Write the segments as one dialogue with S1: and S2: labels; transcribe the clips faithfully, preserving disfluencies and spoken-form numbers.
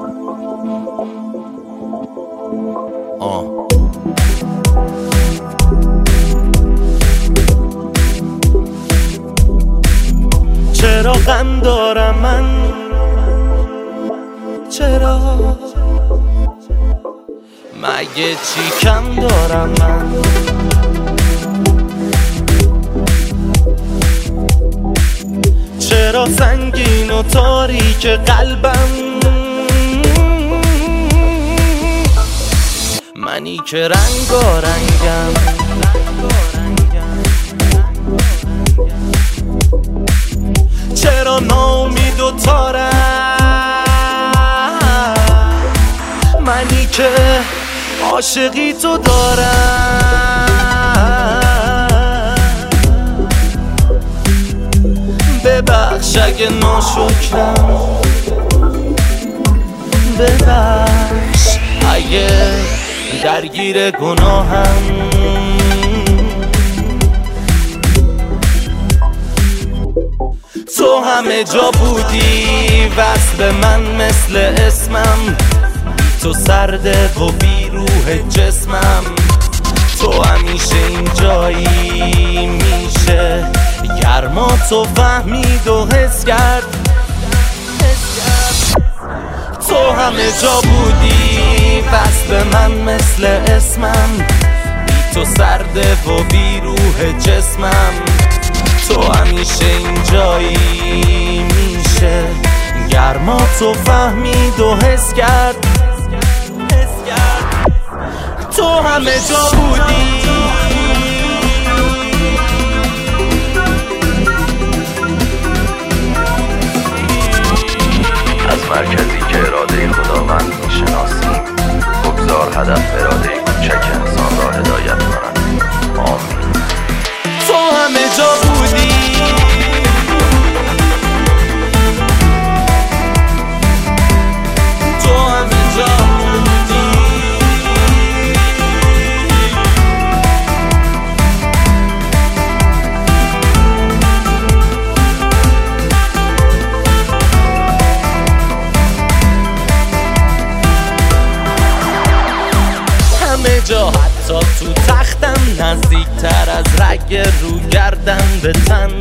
S1: آه چرا غم دارم من، چرا مگه چی کم دارم من؟ چرا سنگین و تاریک قلبم، منی که رنگارنگم. چرا ناامید و تارم، منی که عاشقی تو دارم. ببخش اگه ناشکرم، ببخش اگه درگیر گناهم. تو همه جا بودی وصل من مثل اسمم، تو سرده و بی روح جسمم. تو همیشه اینجایی، میشه گرما تو فهمید و حس کرد. تو همه جا بودی وصل من مثل اسمم، بی تو سرده و بی روح جسمم. تو همیشه اینجایی، میشه گرما تو فهمید و حس کرد. تو همه جا بودی،
S2: از مرکزی که اراده خداوند میشناسیم، بگذار هدف اراده کوچک انسان را هدایت کند. آمین.
S1: تو همه جا بودی، تو همه جا بودی. همه جا، حتی تو تختم، نزدیکتر از رگ رو گردن به تن.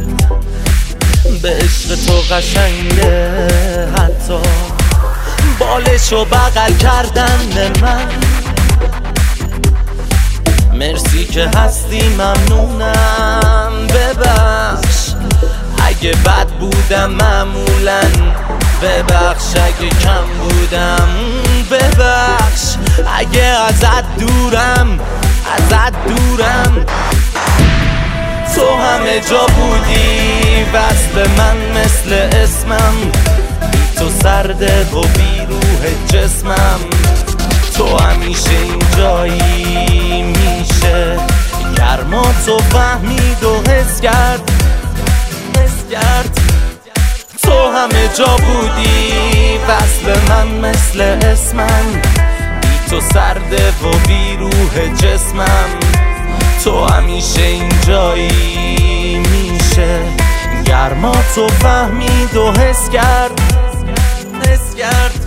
S1: به عشق تو قشنگه حتی بالشو بغل کردن به من. مرسی که هستی، ممنونم. ببخش اگه بد بودم معمولا، ببخش اگه کم بودم، ببخش اگه ازت دورم، ازت دورم. تو همه جا بودی وصل من مثل اسمم، بی تو سرده و بی روح جسمم. تو همیشه اینجایی، میشه گرما تو فهمید و حس کرد، حس کرد. تو همه جا بودی وصل من مثل اسمم، بی تو سرده و بی روح جسمم. تو همیشه اینجایی، میشه گرما تو فهمید و حس کرد، حس کرد.